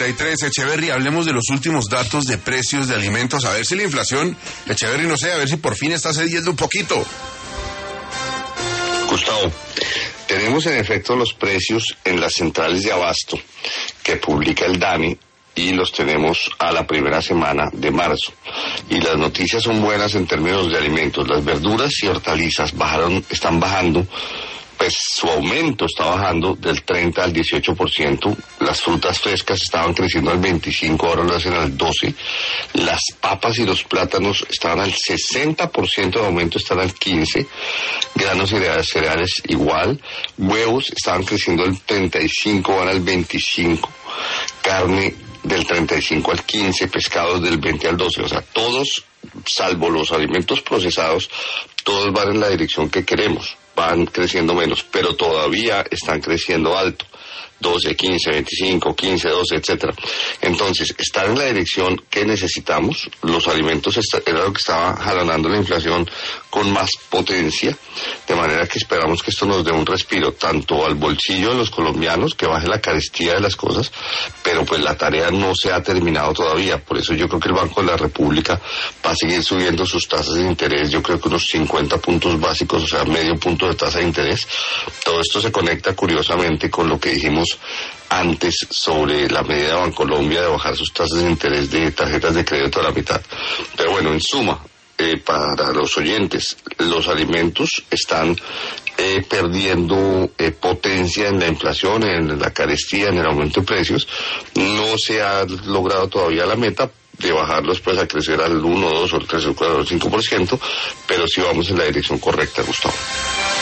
8:33, Echeverry, hablemos de los últimos datos de precios de alimentos, a ver si la inflación, Echeverry, no sé, a ver si por fin está cediendo un poquito. Gustavo, tenemos en efecto los precios en las centrales de abasto que publica el DANE y los tenemos a la primera semana de marzo. Y las noticias son buenas en términos de alimentos. Las verduras y hortalizas están bajando, pues su aumento está bajando del 30 al 18%. Las frutas frescas estaban creciendo al 25%, ahora lo hacen al 12%. Las papas y los plátanos estaban al 60% de aumento, están al 15%. Granos y cereales igual. Huevos estaban creciendo al 35%, van al 25%. Carne del 35 al 15, pescados del 20 al 12, o sea, todos, salvo los alimentos procesados, todos van en la dirección que queremos, van creciendo menos, pero todavía están creciendo alto, 12, 15, 25, 15, 12, etcétera. Entonces, estar en la dirección que necesitamos, los alimentos era lo que estaba jalonando la inflación con más potencia, de manera que esperamos que esto nos dé un respiro, tanto al bolsillo de los colombianos, que baje la carestía de las cosas, pero pues la tarea no se ha terminado todavía, por eso yo creo que el Banco de la República va a seguir subiendo sus tasas de interés, yo creo que unos 50 puntos básicos, o sea, medio punto de tasa de interés. Todo esto se conecta curiosamente con lo que dijimos antes sobre la medida de Bancolombia de bajar sus tasas de interés de tarjetas de crédito a la mitad. Pero bueno, en suma, para los oyentes, los alimentos están perdiendo potencia en la inflación, en la carestía, en el aumento de precios. No se ha logrado todavía la meta de bajarlos pues a crecer al 1, 2 o 3 o 4 o 5%, pero sí vamos en la dirección correcta, Gustavo.